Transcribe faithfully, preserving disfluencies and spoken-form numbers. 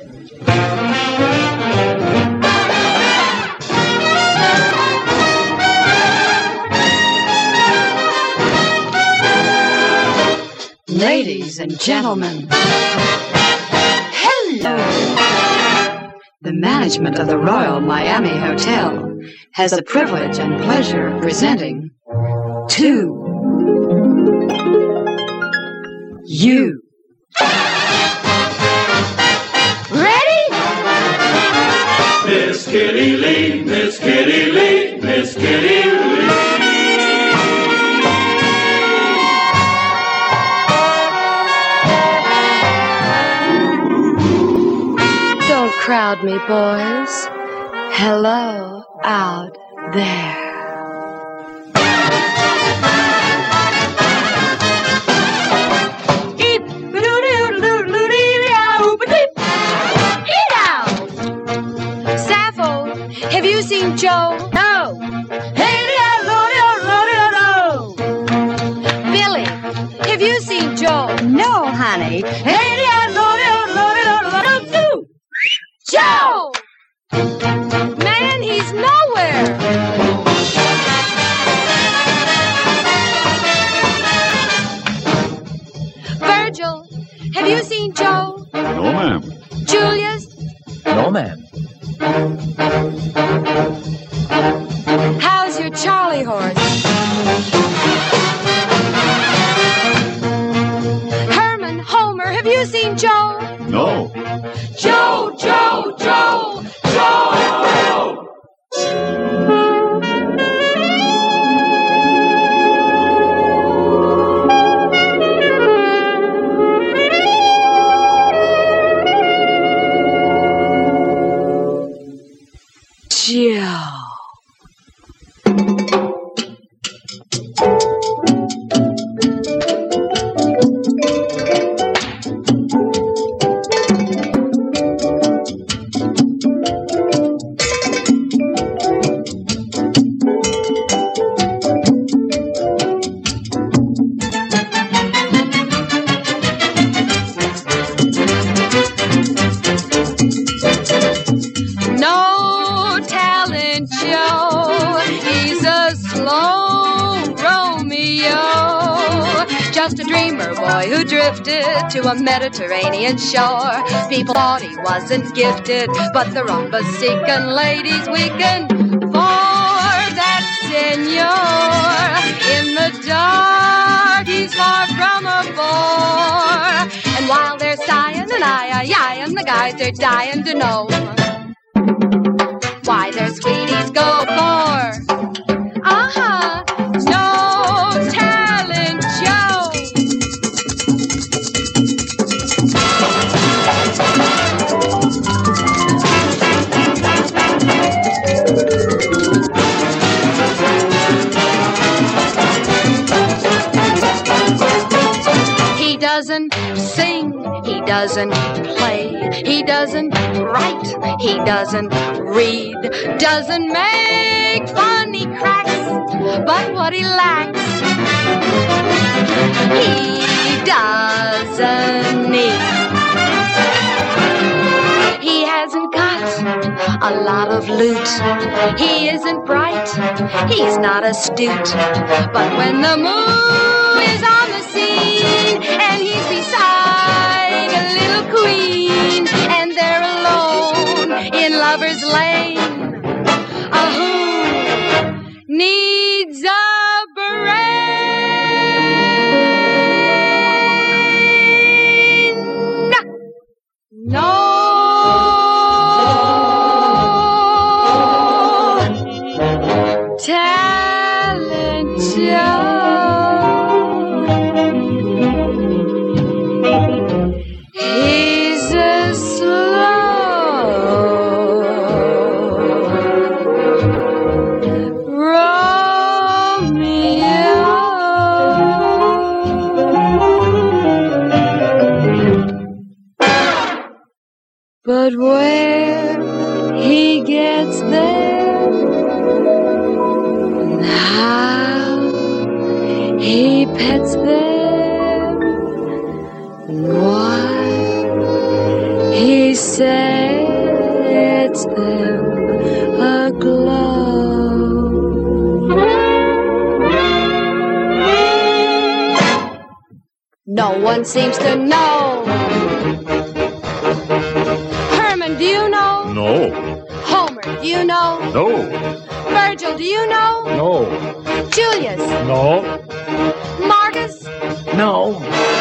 Ladies and gentlemen, hello! The management of the Royal Miami Hotel has the privilege and pleasure of presenting to you. Ready? Miss Kitty Lee, Miss Kitty Lee, Miss Kitty Lee. Don't crowd me, boys. Hello out there. Sappho, have you seen Joe? No. Billy, have you seen Joe? No, honey. Joe! Man, he's nowhere. Virgil, have you seen Joe? No, ma'am. Julius? No, ma'am. How's your Charlie horse? Herman, Homer, have you seen Joe? No. Joe, Joe, Joe, Joe! Joe. No talent, Joe. He's a slow Romeo. Just a dreamer boy who drifted to a Mediterranean shore. People thought he wasn't gifted, but the rumba-seeking ladies weakened for that senor. In the dark, he's far from a bore. And while they're sighing and I-I-I-ing, the guys are dying to know why their sweeties go for. Uh-huh, no talent, Joe. He doesn't sing, he doesn't play, he doesn't write, he doesn't read, doesn't make funny cracks, but what he lacks, he doesn't need. He hasn't got a lot of loot. He isn't bright, he's not astute, but when the moon is on the scene and he's beside a little queen and they're alone in Lover's Lane, uh, who needs a brain? No talent, he's a slow Romeo. But where he gets there and how he pets them and why he sets them aglow. No one seems to know. Herman, do you know? No. Homer, do you know? No. Virgil, do you know? No. Julius? No. Marcus? No.